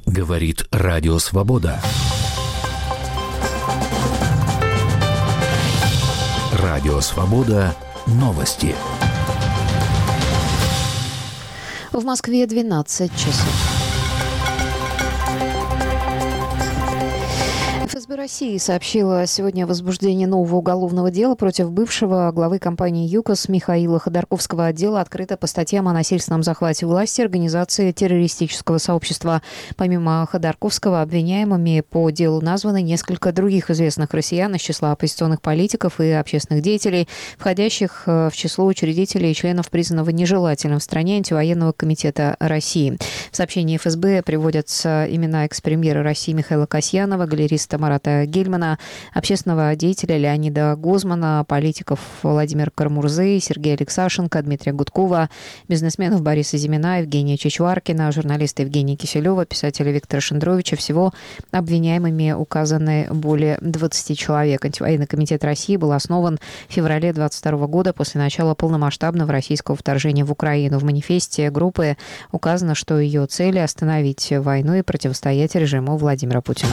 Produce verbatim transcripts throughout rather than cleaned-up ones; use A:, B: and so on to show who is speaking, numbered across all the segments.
A: Говорит Радио Свобода. Радио Свобода. Новости.
B: В Москве двенадцать часов. эф эс бэ России сообщила сегодня о возбуждении нового уголовного дела против бывшего главы компании ЮКОС Михаила Ходорковского. Отдела открыто по статьям о насильственном захвате власти, организации террористического сообщества. Помимо Ходорковского, обвиняемыми по делу названы несколько других известных россиян из числа оппозиционных политиков и общественных деятелей, входящих в число учредителей и членов признанного нежелательным в стране антивоенного комитета России. В сообщении эф эс бэ приводятся имена экс-премьера России Михаила Касьянова, галериста Марата Гельмана, общественного деятеля Леонида Гозмана, политиков Владимира Карамурзы, Сергея Алексашенко, Дмитрия Гудкова, бизнесменов Бориса Зимина, Евгения Чичваркина, журналиста Евгения Киселева, писателя Виктора Шендровича. Всего обвиняемыми указаны более двадцати человек. Антивоенный комитет России был основан в феврале двадцать второго года после начала полномасштабного российского вторжения в Украину. В манифесте группы указано, что ее цель – остановить войну и противостоять режиму Владимира Путина.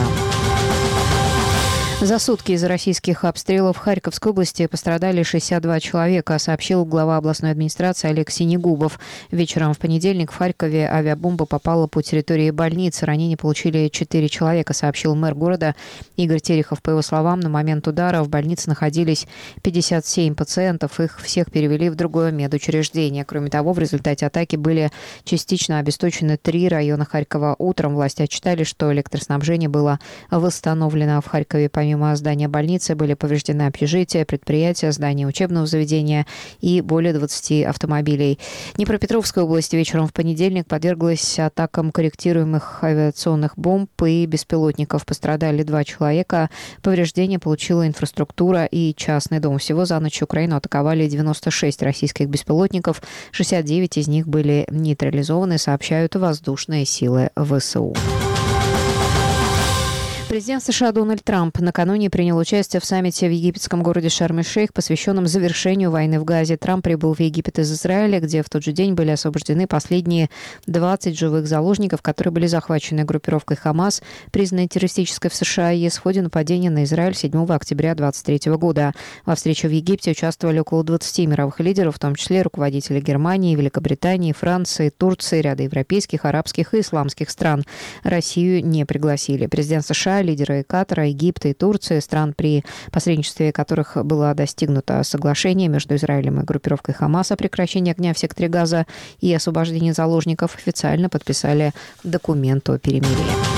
B: За сутки из-за российских обстрелов в Харьковской области пострадали шестьдесят два человека, сообщил глава областной администрации Олег Синегубов. Вечером в понедельник в Харькове авиабомба попала по территории больницы. Ранения получили четыре человека, сообщил мэр города Игорь Терехов. По его словам, на момент удара в больнице находились пятьдесят семь пациентов. Их всех перевели в другое медучреждение. Кроме того, в результате атаки были частично обесточены три района Харькова. Утром власти отчитали, что электроснабжение было восстановлено в Харькове. Помимо здания больницы были повреждены общежития, предприятия, здания учебного заведения и более двадцати автомобилей. Днепропетровская область вечером в понедельник подверглась атакам корректируемых авиационных бомб и беспилотников. Пострадали два человека. Повреждения получила инфраструктура и частный дом. Всего за ночь Украину атаковали девяносто шесть российских беспилотников. шестьдесят девять из них были нейтрализованы, сообщают воздушные силы вэ эс у. Президент США Дональд Трамп накануне принял участие в саммите в египетском городе Шарм-эль-Шейх, посвященном завершению войны в Газе. Трамп прибыл в Египет из Израиля, где в тот же день были освобождены последние двадцать живых заложников, которые были захвачены группировкой Хамас, признанной террористической в США и ЕС в ходе нападения на Израиль седьмого октября две тысячи двадцать третьего года. Во встрече в Египте участвовали около двадцати мировых лидеров, в том числе руководители Германии, Великобритании, Франции, Турции, ряда европейских, арабских и исламских стран. Россию не пригласили. Президент США, лидеры Катара, Египта и Турции, стран, при посредничестве которых было достигнуто соглашение между Израилем и группировкой Хамас о прекращении огня в секторе Газа и освобождении заложников, официально подписали документ о перемирии.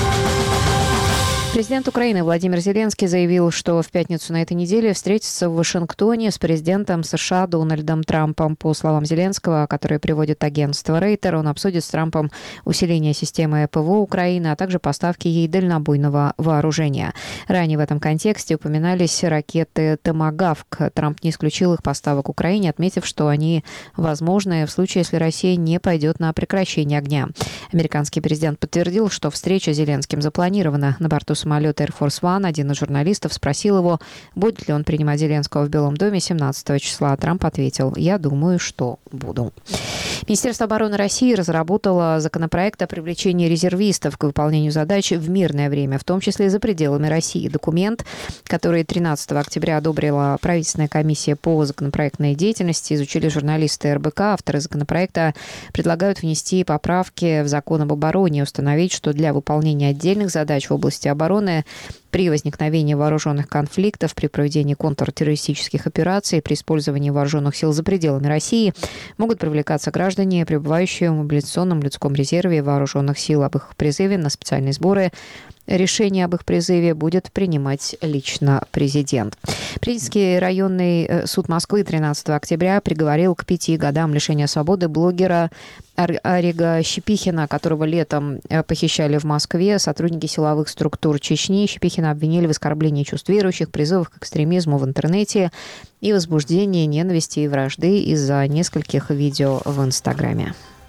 B: Президент Украины Владимир Зеленский заявил, что в пятницу на этой неделе встретится в Вашингтоне с президентом США Дональдом Трампом. По словам Зеленского, которые приводит агентство Рейтер, он обсудит с Трампом усиление системы ПВО Украины, а также поставки ей дальнобойного вооружения. Ранее в этом контексте упоминались ракеты «Томагавк». Трамп не исключил их поставок Украине, отметив, что они возможны в случае, если Россия не пойдет на прекращение огня. Американский президент подтвердил, что встреча с Зеленским запланирована. На борту самолета Air Force One один из журналистов спросил его, будет ли он принимать Зеленского в Белом доме семнадцатого числа. Трамп ответил: «Я думаю, что буду». Министерство обороны России разработало законопроект о привлечении резервистов к выполнению задач в мирное время, в том числе за пределами России. Документ, который тринадцатого октября одобрила правительственная комиссия по законопроектной деятельности, изучили журналисты эр бэ ка. Авторы законопроекта предлагают внести поправки в закон об обороне и установить, что для выполнения отдельных задач в области обороны при возникновении вооруженных конфликтов, при проведении контртеррористических операций, при использовании вооруженных сил за пределами России могут привлекаться граждане, пребывающие в мобилизационном людском резерве вооруженных сил. Об их призыве на специальные сборы решение об их призыве будет принимать лично президент. Президентский районный суд Москвы тринадцатого октября приговорил к пяти годам лишения свободы блогера Арига Щепихина, которого летом похищали в Москве сотрудники силовых структур Чечни. Щепихина обвинили в оскорблении чувств верующих, призывах к экстремизму в интернете и возбуждении ненависти и вражды из-за нескольких видео в Инстаграме.